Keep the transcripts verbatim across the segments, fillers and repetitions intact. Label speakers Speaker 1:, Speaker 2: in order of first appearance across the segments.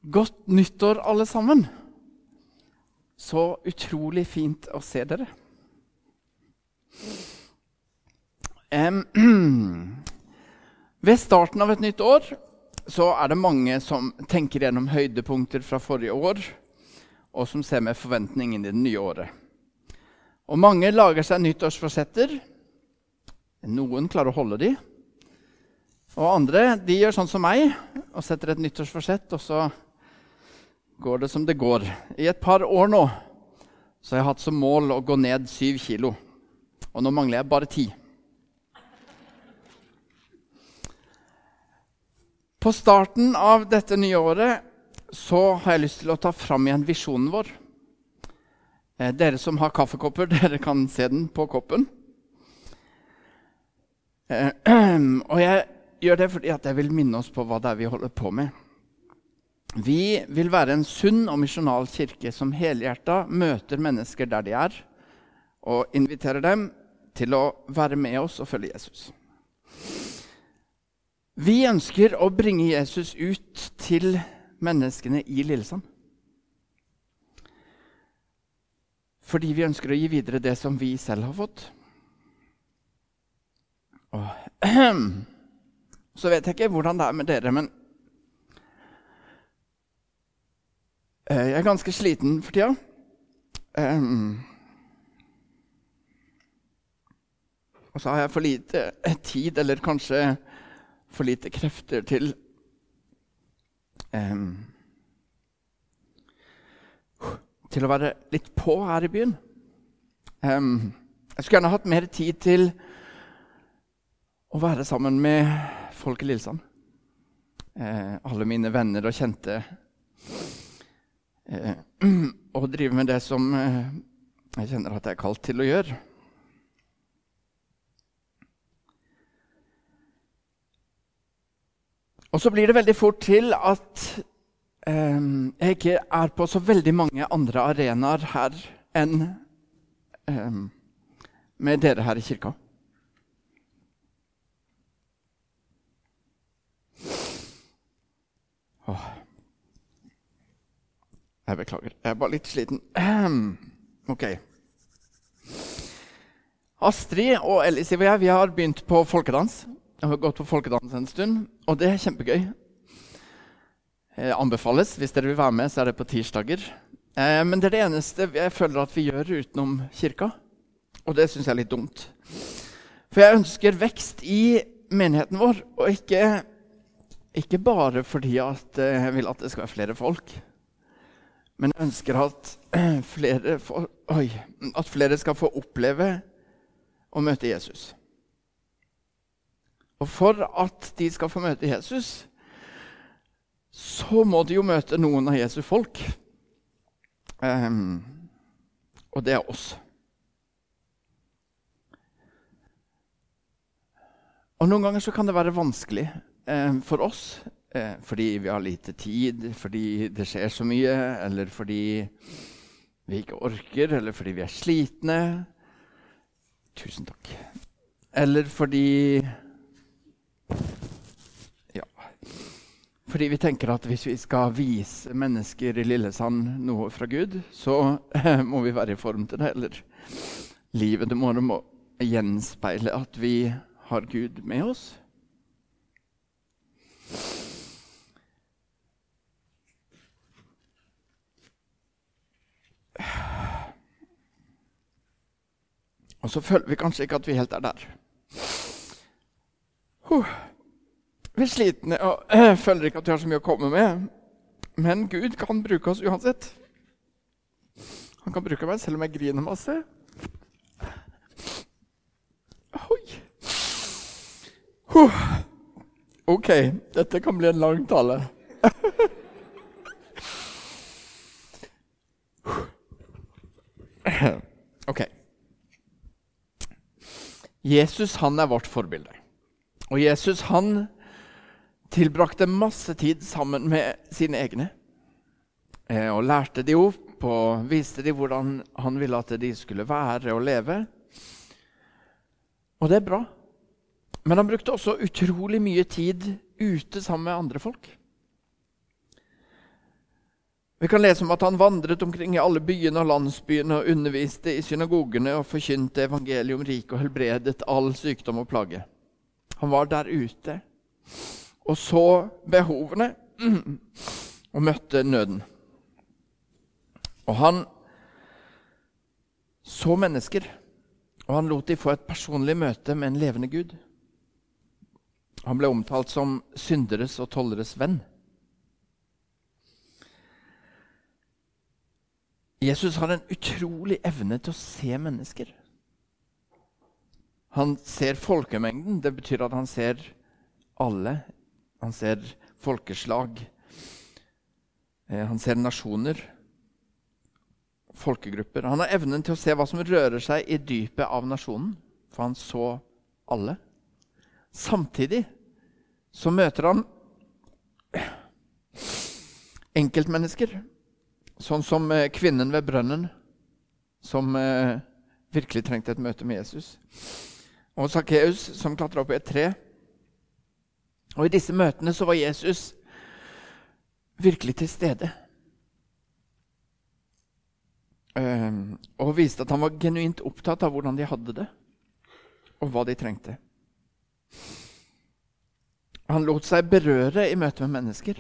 Speaker 1: Godt nyttår alle sammen. Så utrolig fint å se dere. Um, ved starten av et nytt år så er det mange som tenker gjennom høydepunkter fra forrige år, og som ser med forventning inn i det nye året. Og mange lager seg nyttårsforsetter. Noen klarer å holde de. Og andre, de gjør sånn som meg, og setter et nyttårsforsett, og så går det som det går. I et par år nå så har jeg hatt som mål å gå ned syv kilo. Og nå mangler jeg bare ti. På starten av dette nye året så har jeg lyst til å ta fram igjen visjonen vår. Eh, dere som har kaffekopper, dere kan se den på koppen. Eh, og jeg gjør det fordi at jeg vil minne oss på hva det er vi holder på med. Vi vil være en sunn og misjonal kirke som helhjertet møter mennesker der de er, og inviterer dem til å være med oss og følge Jesus. Vi ønsker å bringe Jesus ut til menneskene i Lillesand. Fordi vi ønsker å gi videre det som vi selv har fått. Og, så vet jeg ikke hvordan det er med dere, men jeg er ganske sliten for tida. Um, og så har jeg for lite tid, eller kanskje for lite krefter til um, til å være litt på her i byen. Um, jeg skulle gjerne hatt mer tid til å være sammen med folk i Lillesand. Uh, alle mine venner og kjente. Eh, og drive med det som eh, jeg kjenner at jeg er kalt til å gjøre. Og så blir det veldig fort til at eh, jeg ikke er på så veldig mange andre arenaer her enn eh, med dere her i kirka. Åh. Jeg beklager, jeg er bare litt sliten. Ok. Astrid og Elise og jeg, vi har begynt på folkedans. Jeg har gått på folkedans en stund, og det er kjempegøy. Eh, anbefales, hvis dere vil være med, så er det på tirsdager. Eh, men det er det eneste jeg føler at vi gjør utenom kirka, og det synes jeg er litt dumt. For jeg ønsker vekst i menigheten vår, og ikke, ikke bare fordi at jeg vil at det skal være flere folk. Men jeg ønsker at flere, får, oi, at flere skal få oppleve å møte Jesus. Og for at de skal få møte Jesus, så må de jo møte noen av Jesu folk. Um, og det er oss. Og noen ganger så kan det være vanskelig um, for oss, fordi vi har lite tid, fordi det skjer så mye, eller fordi vi ikke orker, eller fordi vi er slitne. Tusen takk. Eller fordi ja, fordi vi tenker at hvis vi skal vise mennesker i Lillesand noe fra Gud, så må vi være i form til det, eller livet det må, det må gjenspeile at vi har Gud med oss. Og så føler vi kanskje ikke at vi helt er der. Uh, vi er slitne og uh, føler ikke at vi har så mye å komme med. Men Gud kan bruke oss uansett. Han kan bruke meg selv om jeg griner masse. Oi. Uh. Ok, dette kan bli en lang tale. Ok. Jesus, han er vårt forbilde. Og Jesus, han tilbrakte masse tid sammen med sine egne. Eh, og lærte de opp og viste de hvordan han ville at de skulle være og leve. Og det er bra. Men han brukte også utrolig mye tid ute sammen med andre folk. Vi kan lese om at han vandret omkring i alle byene og landsbyene og underviste i synagogene og forkynte evangeliet om rik og helbredet all sykdom og plage. Han var der ute og så behovene og møtte nøden. Og han så mennesker, og han lot de få et personlig møte med en levende Gud. Han ble omtalt som synderes og tolleres venn. Jesus har en utrolig evne til å se mennesker. Han ser folkemengden, det betyr at han ser alle. Han ser folkeslag. Han ser nasjoner, folkegrupper. Han har evnen til å se hva som rører seg i dypet av nasjonen, for han så alle. Samtidig så møter han enkeltmennesker, sånn som eh, kvinnen ved brønnen, som eh, virkelig trengte et møte med Jesus. Og Zacchaeus, som klatret opp i et tre. Og i disse møtene så var Jesus virkelig til stede. Eh, og viste at han var genuint opptatt av hvordan de hadde det, og hva de trengte. Han lot seg berøre i møte med mennesker.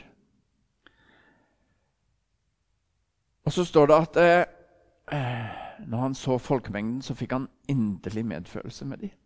Speaker 1: Og så står det at eh, når han så folkemengden, så fikk han inderlig medfølelse med dem.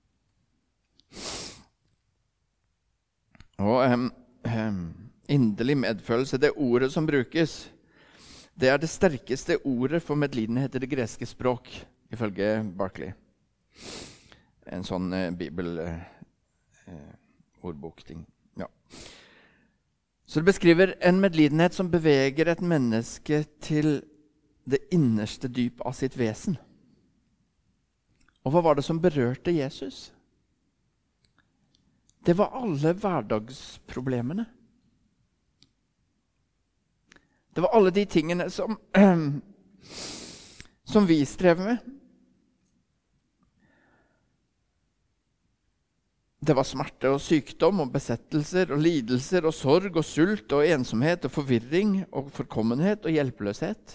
Speaker 1: Og eh, eh, inderlig medfølelse, det ordet som brukes, det er det sterkeste ordet for medlidenhet i det greske språk, ifølge Barclay. En sånn eh, bibel eh, eh, ordbokting. Ja. Så det beskriver en medlidenhet som beveger et menneske til det innerste dyp av sitt vesen. Og hva var det som berørte Jesus? Det var alle hverdagsproblemene. Det var alle de tingene som, som vi strever med. Det var smerte og sykdom og besettelser og lidelser og sorg og sult og ensomhet og forvirring og forkommenhet og hjelpeløshet.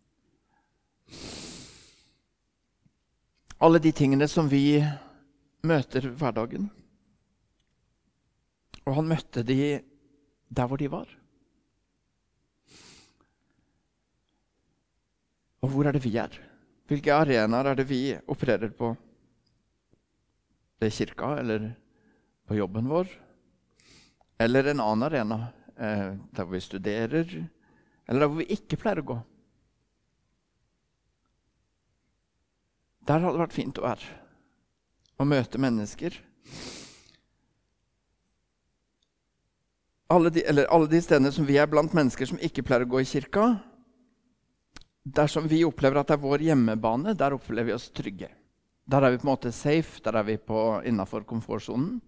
Speaker 1: Alle de tingene som vi møter hverdagen. Og han møtte de der hvor de var. Og hvor er det vi er? Hvilke arenaer er det vi opererer på? Det er kirka, eller på jobben vår, eller en annen arena, eh, der hvor vi studerer, eller der hvor vi ikke pleier å gå. Der hadde det vært fint å være, å møte mennesker. Alle de, eller alle de stedene som vi er blant mennesker som ikke pleier å gå i kirka, dersom vi opplever at det er vår hjemmebane, der opplever vi oss trygge. Der er vi på en måte safe, der er vi på, innenfor komfortzonen.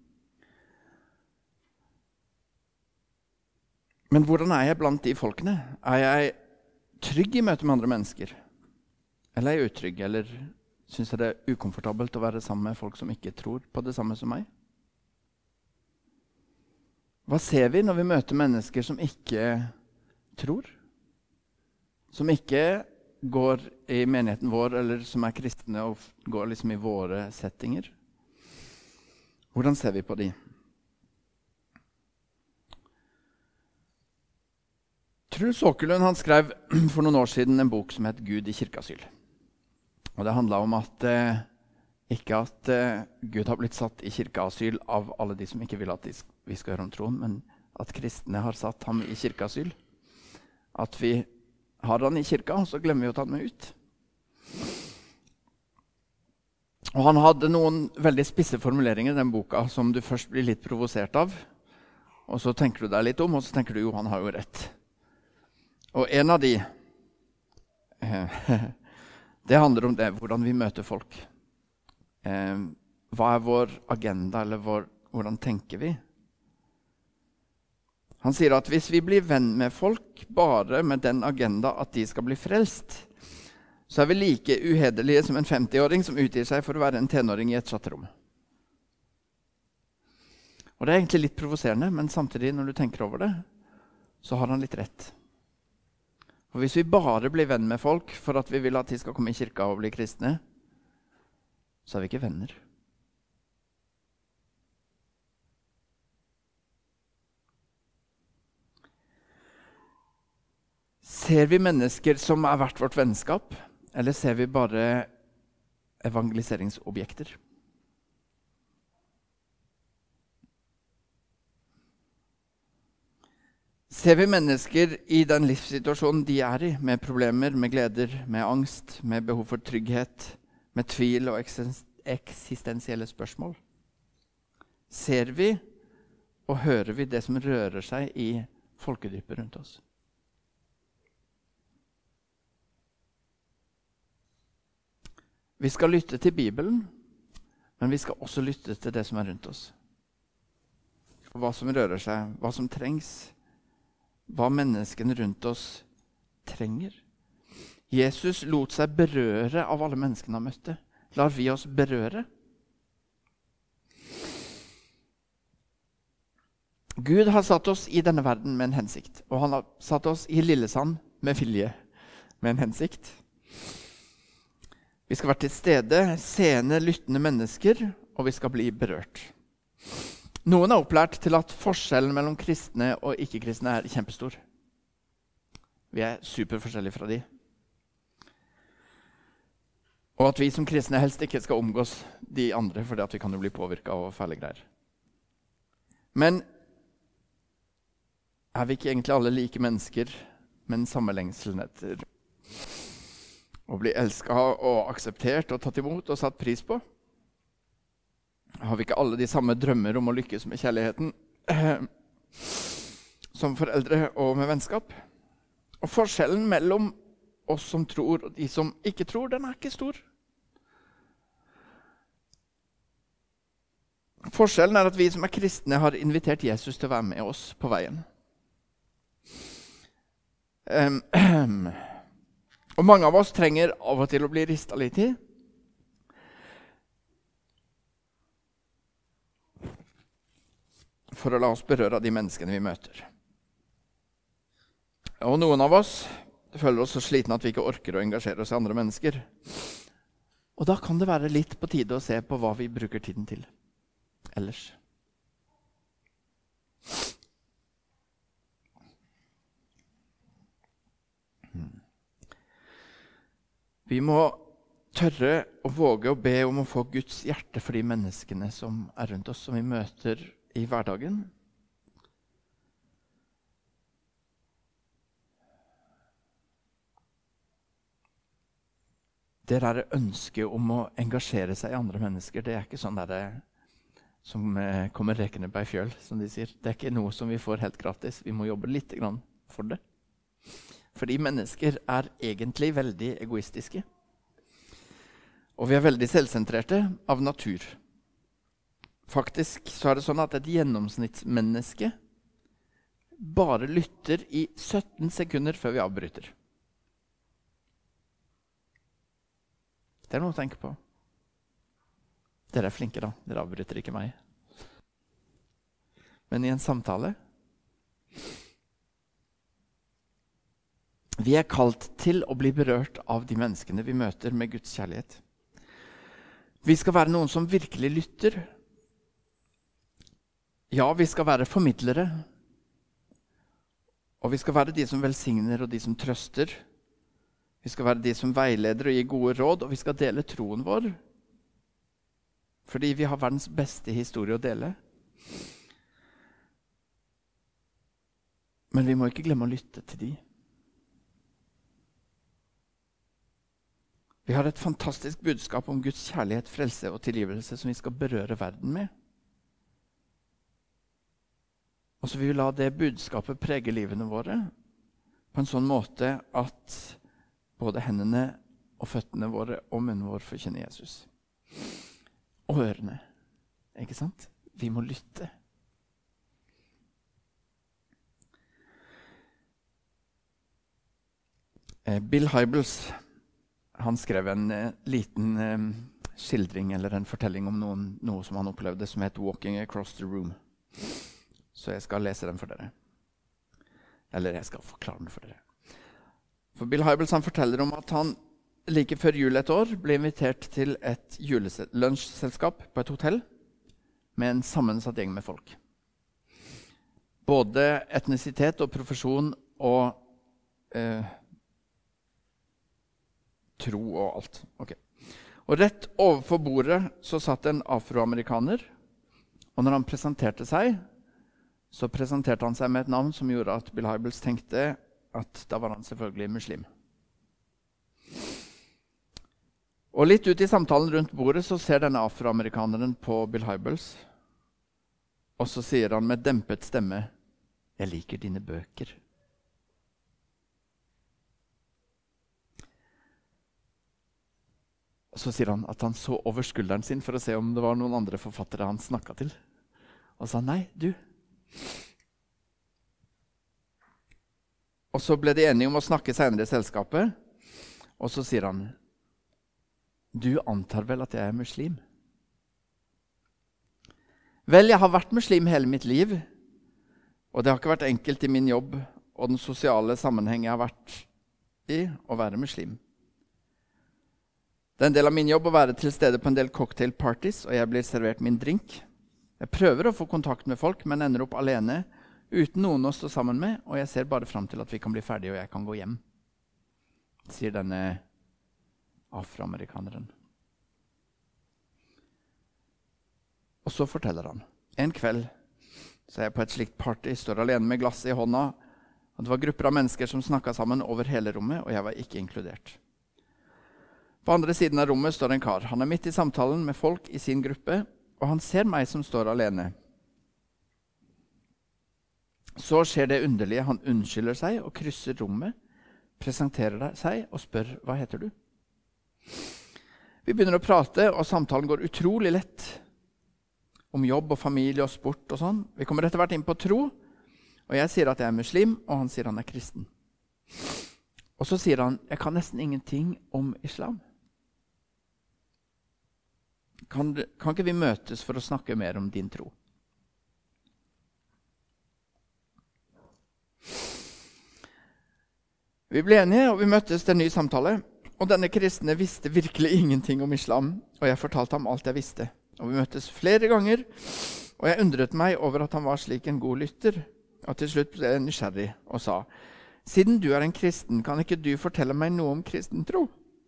Speaker 1: Men hvordan er jeg blant de folkene? Er jeg trygg i møte med andre mennesker? Eller er jeg utrygg? Eller synes jeg det er ukomfortabelt å være sammen med folk som ikke tror på det samme som meg? Hva ser vi når vi møter mennesker som ikke tror? Som ikke går i menigheten vår, eller som er kristne og går liksom i våre settinger? Hvordan ser vi på de? Truls Åkerlund, han skrev for noen år siden en bok som het Gud i kirkeasyl. Og det handlet om at eh, ikke at eh, Gud har blitt satt i kirkeasyl av alle de som ikke vil at de, vi skal høre om troen, men at kristne har satt ham i kirkeasyl. At vi har han i kirka, så glemmer vi å ta den med ut. Og han hadde noen veldig spisse formuleringer i den boka som du først blir litt provosert av. Og så tenker du deg litt om, og så tenker du jo, han har jo rett. Og en av de, det handler om det, hvordan vi møter folk. Eh, hva er vår agenda, eller vår, hvordan tenker vi? Han sier at hvis vi blir venn med folk bare med den agenda at de skal bli frelst, så er vi like uhederlige som en femti-åring som utgir seg for å være en tenåring i et chatterom. Og det er egentlig litt provoserende, men samtidig når du tenker over det, så har han litt rett. Og hvis vi bare blir venn med folk for at vi vil at de skal komme i kirka og bli kristne, så er vi ikke venner. Ser vi mennesker som er verdt vårt vennskap, eller ser vi bare evangeliseringsobjekter? Ser vi mennesker i den livssituasjonen de er i, med problemer, med gleder, med angst, med behov for trygghet, med tvil og eksistensielle spørsmål? Ser vi og hører vi det som rører seg i folkedypet rundt oss? Vi skal lytte til Bibelen, men vi skal også lytte til det som er rundt oss. Hva som rører seg, hva som trengs, hva menneskene rundt oss trenger. Jesus lot seg berøre av alle menneskene han møtte. Lar vi oss berøre? Gud har satt oss i denne verden med en hensikt, og han har satt oss i Lillesand med vilje, med en hensikt. Vi skal være til stede, seende, lyttende mennesker, og vi skal bli berørt. Noen er opplært til at forskjellen mellom kristne og ikke-kristne er kjempestor. Vi er superforskjellige fra de. Og at vi som kristne helst ikke skal omgås de andre, fordi at vi kan jo bli påvirket av fæle greier. Men er vi ikke egentlig alle like mennesker, men samme lengselen etter å bli elsket og akseptert og tatt imot og satt pris på? Har vi ikke alle de samme drømmer om å lykkes med kjærligheten eh, som foreldre og med vennskap? Og forskjellen mellom oss som tror og de som ikke tror, den er ikke stor. Forskjellen er at vi som er kristne har invitert Jesus til å være med oss på veien. Um, um. Og mange av oss trenger av og til å bli ristet litt i. For å la oss berøre de menneskene vi møter. Og noen av oss føler oss så slitne at vi ikke orker å engasjere oss i andre mennesker. Og da kan det være litt på tide å se på hva vi bruker tiden til ellers. Vi må tørre å våge å be om å få Guds hjerte for de menneskene som er rundt oss, som vi møter i hverdagen. Det der ønsket om å engasjere seg i andre mennesker, det er ikke sånn der som eh, kommer rekende på ei fjøl, som de sier. Det er ikke noe som vi får helt gratis. Vi må jobbe litt grann for det. Fordi mennesker er egentlig veldig egoistiske. Og vi er veldig selvsentrerte av natur. Faktisk så er det sånn at et gjennomsnittsmenneske bare lytter i sytten sekunder før vi avbryter. Det er noe å tenke på. Dere er flinke da, dere avbryter ikke meg. Men i en samtale vi er kalt til å bli berørt av de menneskene vi møter med Guds kjærlighet. Vi skal være noen som virkelig lytter. Ja, vi skal være formidlere. Og vi skal være de som velsigner og de som trøster. Vi skal være de som veileder og gir gode råd, og vi skal dele troen vår. Fordi vi har verdens beste historie å dele. Men vi må ikke glemme å lytte til de. Vi har et fantastisk budskap om Guds kjærlighet, frelse og tilgivelse som vi skal berøre verden med. Og så vil vi la det budskapet prege livene våre på en sånn måte at både hendene og føttene våre og munnen vår forkynner Jesus. Og ørene, ikke sant? Vi må lytte. Bill Hybels, han skrev en eh, liten eh, skildring eller en fortelling om noen, noe som han opplevde som het Walking Across the Room. Så jeg skal lese den for dere. Eller jeg skal forklare den for dere. For Bill Hybels han forteller om at han like før jul et år ble invitert til et lunsjselskap på et hotell med en sammensatt gjeng med folk. Både etnisitet og profesjon og eh, tro og alt. Okay. Og rett overfor bordet så satt en afroamerikaner, og når han presenterte seg, så presenterte han seg med et navn som gjorde at Bill Hybels tenkte at da var han selvfølgelig muslim. Og litt ut i samtalen rundt bordet så ser denne afroamerikaneren på Bill Hybels, og så sier han med dempet stemme, «Jeg liker dine bøker.» Og så sier han at han så over skulderen sin for å se om det var noen andre forfattere han snakket til. Og sa, «Nei, du.» Og så ble de enige om å snakke senere i selskapet, og så sier han, «Du antar vel at jeg er muslim?» «Vel, jeg har vært muslim hele mitt liv, og det har ikke vært enkelt i min jobb og den sosiale sammenheng jeg har vært i å være muslim. Det er en del av min jobb å være til stede på en del cocktailparties, og jeg blir servert min drink. Jeg prøver å få kontakt med folk, men ender opp alene, uten noen å stå sammen med, og jeg ser bare frem til at vi kan bli ferdige, og jeg kan gå hjem», sier denne afroamerikaneren. Og så forteller han, en kveld så er jeg på et slikt party, står alene med glass i hånda, og det var grupper av mennesker som snakket sammen over hele rommet, og jeg var ikke inkludert. På andre siden av rommet står en kar. Han er midt i samtalen med folk i sin gruppe, og han ser meg som står alene. Så skjer det underlige. Han unnskylder seg og krysser rommet, presenterer seg og spør, «Hva heter du?» Vi begynner å prate, og samtalen går utrolig lett om jobb og familie og sport og sånn. Vi kommer etter hvert inn på tro, og jeg sier at jeg er muslim, og han sier han er kristen. Og så sier han, «Jeg kan nesten ingenting om islam. Kan, kan ikke vi møtes for å snakke mer om din tro?» Vi ble enige, og vi møttes til en ny samtale. Og denne kristne visste virkelig ingenting om islam, og jeg fortalte ham alt jeg visste. Og vi møttes flere ganger, og jeg undret meg over at han var slik en god lytter. Og til slutt ble jeg nysgjerrig og sa, «Siden du er en kristen, kan ikke du fortelle meg noe om kristen tro?»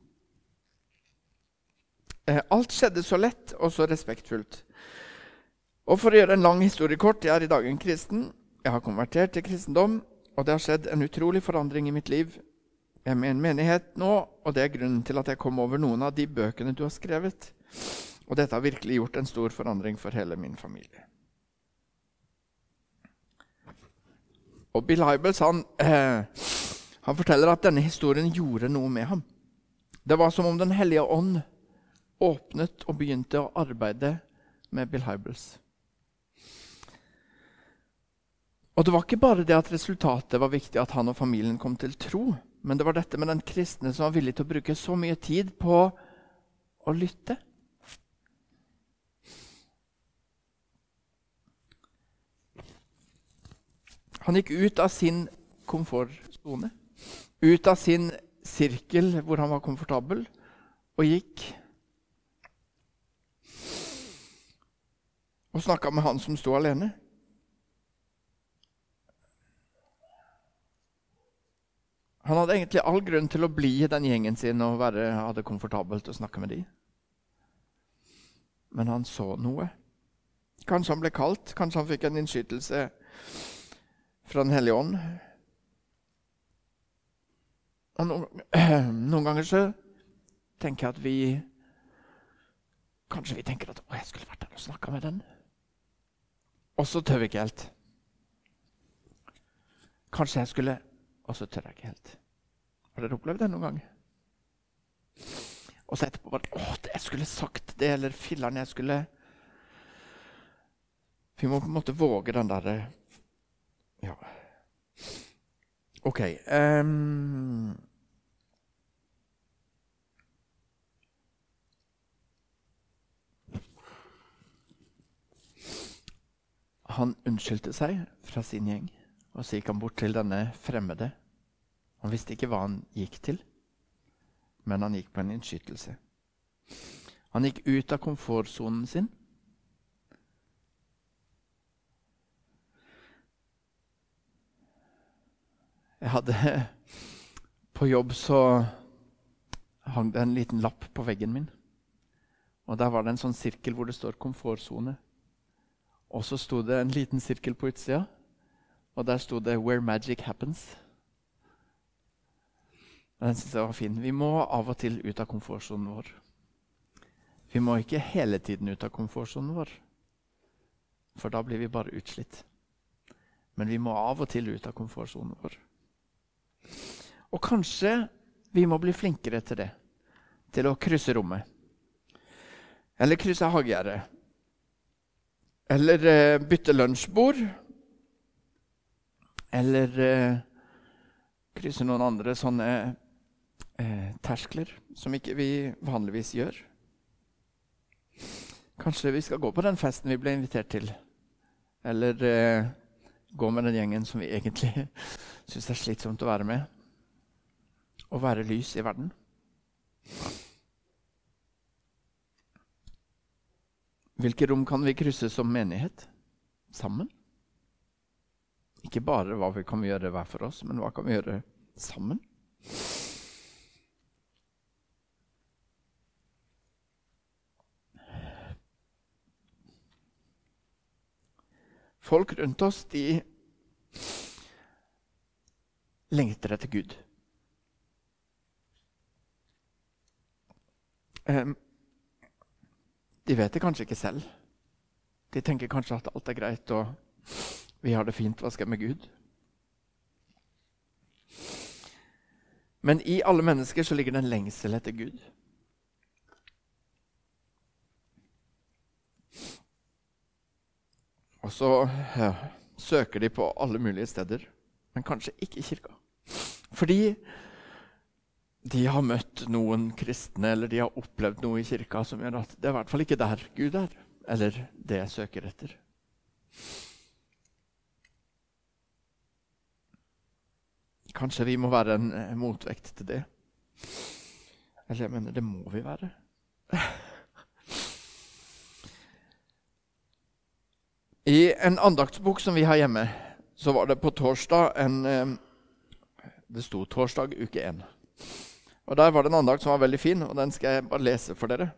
Speaker 1: Alt skjedde så lett og så respektfullt. Og for å gjøre en lang historie kort, jeg er i dag en kristen. Jeg har konvertert til kristendom, og det har skjedd en utrolig forandring i mitt liv. Jeg er med i en menighet nå, og det er grunnen til at jeg kom over noen av de bøkene du har skrevet. Og dette har virkelig gjort en stor forandring for hele min familie. Og Bill Hybels, han, eh, han forteller at denne historien gjorde noe med ham. Det var som om den hellige ånd åpnet og begynte å arbeide med Bill Hybels. Og det var ikke bare det at resultatet var viktig, at han og familien kom til tro, men det var dette med den kristne som var villig til å bruke så mye tid på å lytte. Han gikk ut av sin komfortzone, ut av sin sirkel hvor han var komfortabel, og gikk og snakket med han som stod alene. Han hadde egentlig all grunn til å bli i den gjengen sin og være, ha det komfortabelt å snakke med dem. Men han så noe. Kanskje han ble kalt, kanskje han fikk en innskytelse fra den hellige ånd. Og noen, noen ganger så tenker jeg at vi kanskje vi tenker at å, jeg skulle vært der og snakket med den. Og så tør vi ikke helt. Kanskje jeg skulle, og så tør jeg ikke helt. Har dere opplevd det noen gang? Og så etterpå bare, åh, jeg skulle sagt det, eller filleren jeg skulle. Vi må på en måte våge den der, ja. Ok. Um, han unnskyldte seg fra sin gjeng, og så gikk han bort til denne fremmede. Han visste ikke hva han gikk til, men han gikk på en innskytelse. Han gikk ut av komfortzonen sin. Jeg hadde på jobb så hang det en liten lapp på veggen min. Og der var det en sånn sirkel hvor det står komfortzone. Og så sto det en liten sirkel på utsida, og der sto det «Where magic happens». Den synes jeg var fin. Vi må av og til ut av komfortzonen vår. Vi må ikke hele tiden ut av komfortzonen vår, for da blir vi bare utslitt. Men vi må av og til ut av komfortzonen vår. Og kanskje vi må bli flinkere til det, til å krysse rommet. Eller krysse hagegjerdet. Eller eh, bytte lunsjbord. Eller eh, krysse noen andre sånne eh, terskler som ikke vi vanligvis gjør. Kanskje vi skal gå på den festen vi ble invitert til. Eller eh, gå med den gjengen som vi egentlig synes er slitsomt å være med. Og være lys i verden. Hvilke rom kan vi krysse som menighet? Sammen? Ikke bare hva vi kan gjøre hver for oss, men hva kan vi gjøre sammen? Folk rundt oss, de lengter etter Gud. Um, de vet det kanskje ikke selv. De tenker kanskje at alt er greit, og vi har det fint, hva skal jeg med Gud? Men i alle mennesker så ligger det en lengsel etter Gud. Og så ja, søker de på alle mulige steder, men kanskje ikke i kirka. Fordi de har møtt noen kristne, eller de har opplevd noe i kirka som gjør at det er i hvert fall ikke der Gud er, eller det jeg søker etter. Kanskje vi må være en motvekt til det. Eller jeg mener, det må vi være. I en andaktsbok som vi har hjemme, så var det på torsdag en, det sto torsdag uke en. Og der var det en andakt som var veldig fin, og den skal jeg bare lese for dere.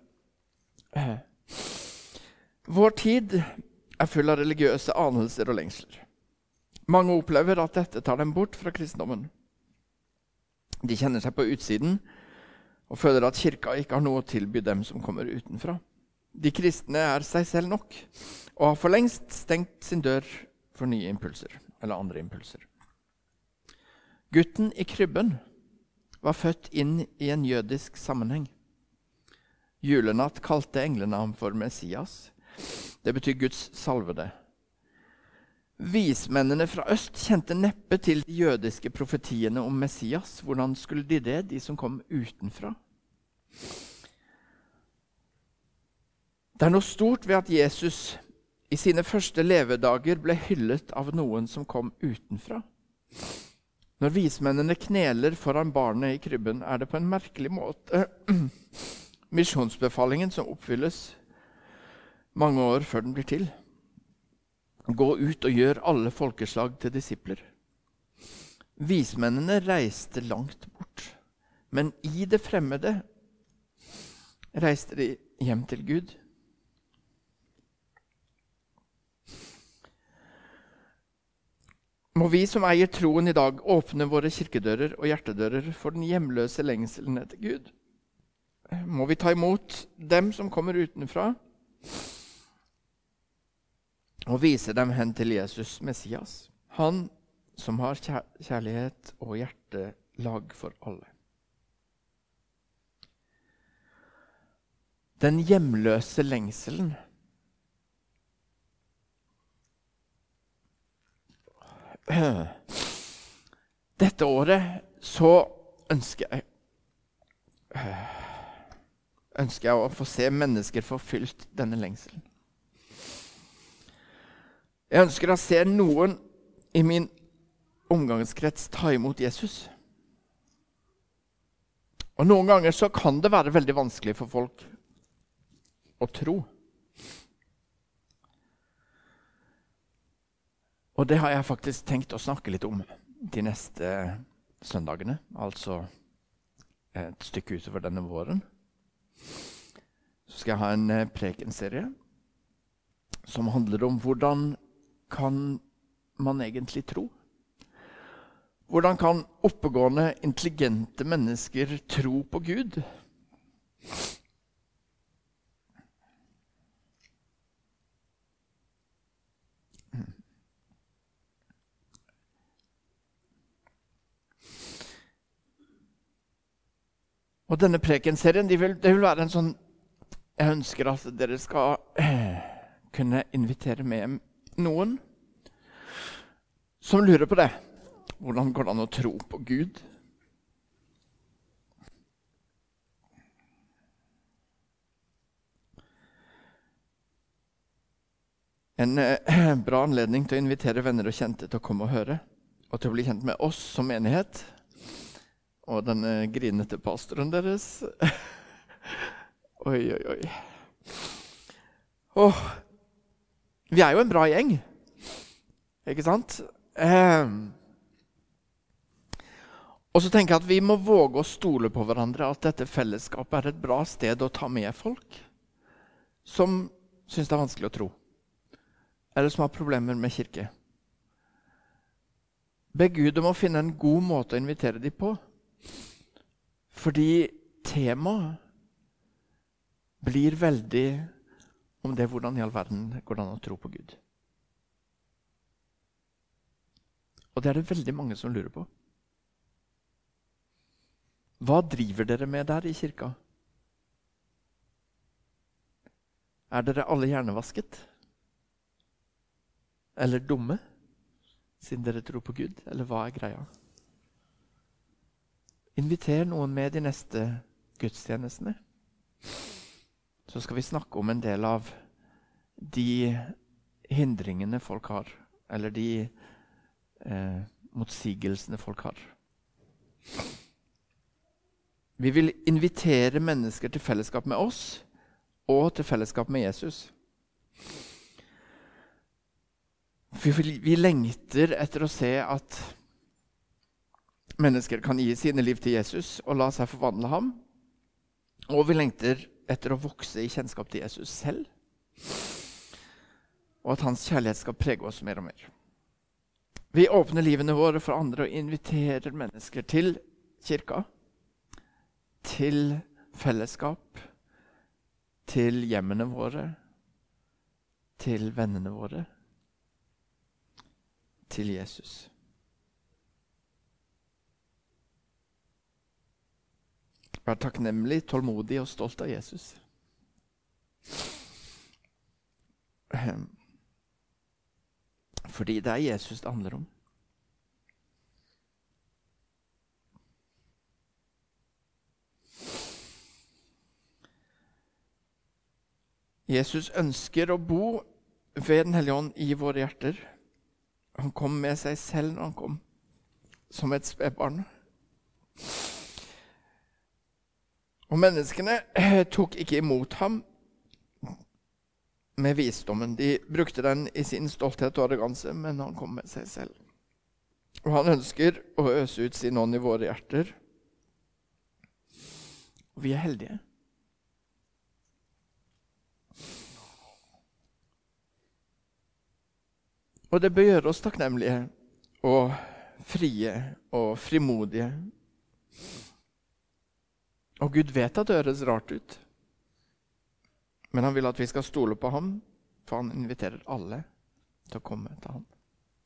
Speaker 1: Vår tid er full av religiøse anelser og lengsler. Mange opplever at dette tar dem bort fra kristendommen. De kjenner seg på utsiden og føler at kirka ikke har noe å tilby dem som kommer utenfra. De kristne er seg selv nok, og har for lengst stengt sin dør for nye impulser, eller andre impulser. Gutten i krybben var født inn i en jødisk sammenheng. Julenatt kalte englene ham for Messias. Det betyr Guds salvede. Vismennene fra øst kjente neppe til de jødiske profetiene om Messias. Hvordan skulle de det, de som kom utenfra? Det er noe stort ved at Jesus i sine første levedager ble hyllet av noen som kom utenfra. Når vismennene kneler foran barnet i krybben, er det på en merkelig måte misjonsbefalingen som oppfylles mange år før den blir til. Gå ut og gjør alle folkeslag til disipler. Vismennene reiste langt bort, men i det fremmede reiste de hjem til Gud. Må vi som eier troen i dag åpne våre kirkedører og hjertedører for den hjemløse lengselen etter Gud? Må vi ta imot dem som kommer utenfra og vise dem hen til Jesus Messias, han som har kjærlighet og hjertelag for alle. Den hjemløse lengselen. Dette året så ønsker jeg ønsker jeg å få se mennesker få fylt denne lengselen. Jeg ønsker å se noen i min omgangskrets ta imot Jesus. Og noen ganger så kan det være veldig vanskelig for folk å tro. Og det har jeg faktisk tenkt å snakke litt om de neste søndagene, altså et stykke utover denne våren. Så skal jeg ha en prekenserie som handler om hvordan kan man egentlig tro? Hvordan kan oppegående, intelligente mennesker tro på Gud? Og denne prekenserien, de vil, det vil være en sånn, jeg ønsker at dere skal eh, kunne invitere med noen som lurer på det. Hvordan går det an å tro på Gud? En eh, bra anledning til å invitere venner og kjente til å komme og høre, og til å bli kjent med oss som menighet, og denne grinete pastoren deres. Oi, oi, oi. Åh, vi er jo en bra gjeng, ikke sant? Eh, og så tenker jeg at vi må våge å stole på hverandre, at dette fellesskapet er et bra sted å ta med folk som synes det er vanskelig å tro, eller som har problemer med kirke. Be Gud om å finne en god måte å invitere dem på, fordi temaet blir veldig om det hvordan i all verden går det an å tro på Gud. Og det er det veldig mange som lurer på. Hva driver dere med der i kirka? Er dere alle hjernevasket? Eller dumme, siden dere tror på Gud? Eller hva er greia? Inviter noen med de neste gudstjenestene. Så skal vi snakke om en del av de hindringene folk har, eller de eh, motsigelsene folk har. Vi vil invitere mennesker til fellesskap med oss, og til fellesskap med Jesus. Vi, vi lengter etter å se at mennesker kan gi sine liv til Jesus og la seg forvandle ham. Og vi lengter etter å vokse i kjennskap til Jesus selv. Og at hans kjærlighet skal prege oss mer og mer. Vi åpner livene våre for andre og inviterer mennesker til kirka, til fellesskap, til hjemmene våre, til vennene våre, til Jesus. Vær takknemlig, tålmodig og stolt av Jesus. Fordi det er Jesus det handler om. Jesus ønsker å bo ved Den hellige ånd i våre hjerter. Han kom med seg selv når han kom, som et spedbarn. Og menneskene tok ikke imot ham med visdommen. De brukte den i sin stolthet og arroganse, men han kom med seg selv. Og han ønsker å øse ut sin ånd i våre hjerter. Og vi er heldige. Og det bør gjøre oss takknemlige og frie og frimodige. Og Gud vet at det høres rart ut, men han vil at vi skal stole på ham, for han inviterer alle til å komme til ham.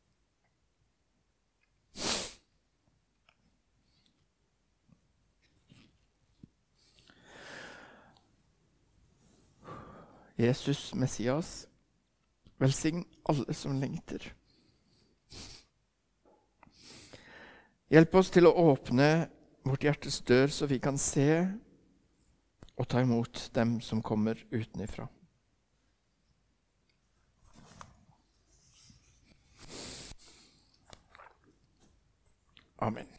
Speaker 1: Jesus, Messias, velsign alle som lengter. Hjelp oss til å åpne vårt hjertes dør, så vi kan se og ta imot dem som kommer utenifra. Amen.